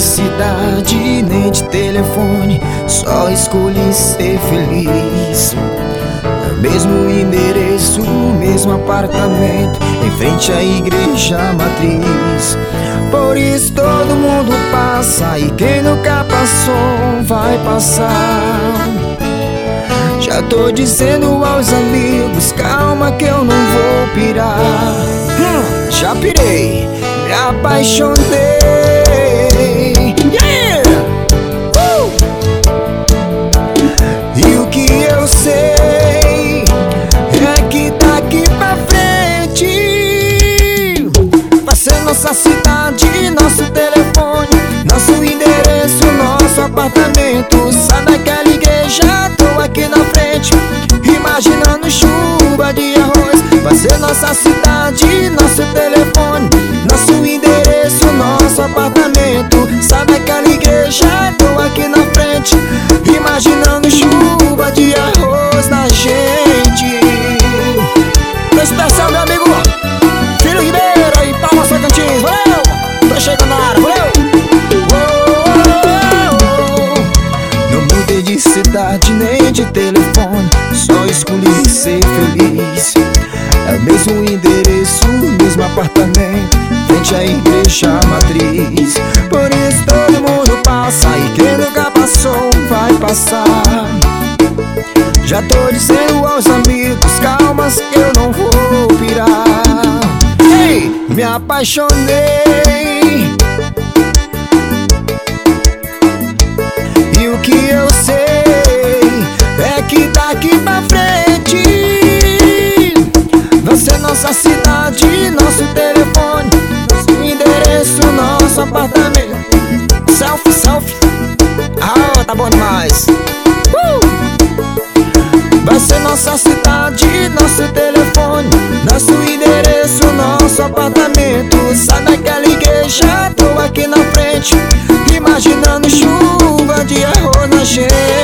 cidade, nem de telefone, só escolhi ser feliz. Mesmo endereço, mesmo apartamento, em frente à igreja matriz. Por isso todo mundo passa, e quem nunca passou vai passar. Já tô dizendo aos amigos, calma que eu não vou pirar. Já pirei, me apaixonei. E o que eu sei é que daqui pra frente vai ser nossa cidade, nosso telefone, nosso endereço, nosso apartamento. Sai daquela igreja, tô aqui na frente, imaginando chuva de arroz. Vai ser nossa cidade, nosso telefone, nosso endereço, nosso apartamento. Sai daquela igreja, tô aqui na frente, imaginando chuva de arroz na gente. Tô especial, meu amigo Filho Ribeiro e Palmas Tocantins, valeu! Tô chegando na área, valeu! Não mudei de cidade nem de telefone, só escolhi ser feliz. É o mesmo endereço, mesmo apartamento, frente à igreja matriz. Por isso todo mundo passa, e quem nunca passou vai passar. Já tô dizendo aos amigos, calmas que eu não vou pirar. Ei, me apaixonei. E o que eu sei é que daqui pra frente vai ser nossa cidade, nosso telefone, nosso endereço, nosso apartamento. Selfie, selfie. Ah, tá bom demais. Vai ser nossa cidade, nosso telefone, nosso endereço, nosso apartamento. Sai daquela igreja, tô aqui na frente, imaginando chuva de arroz na gente.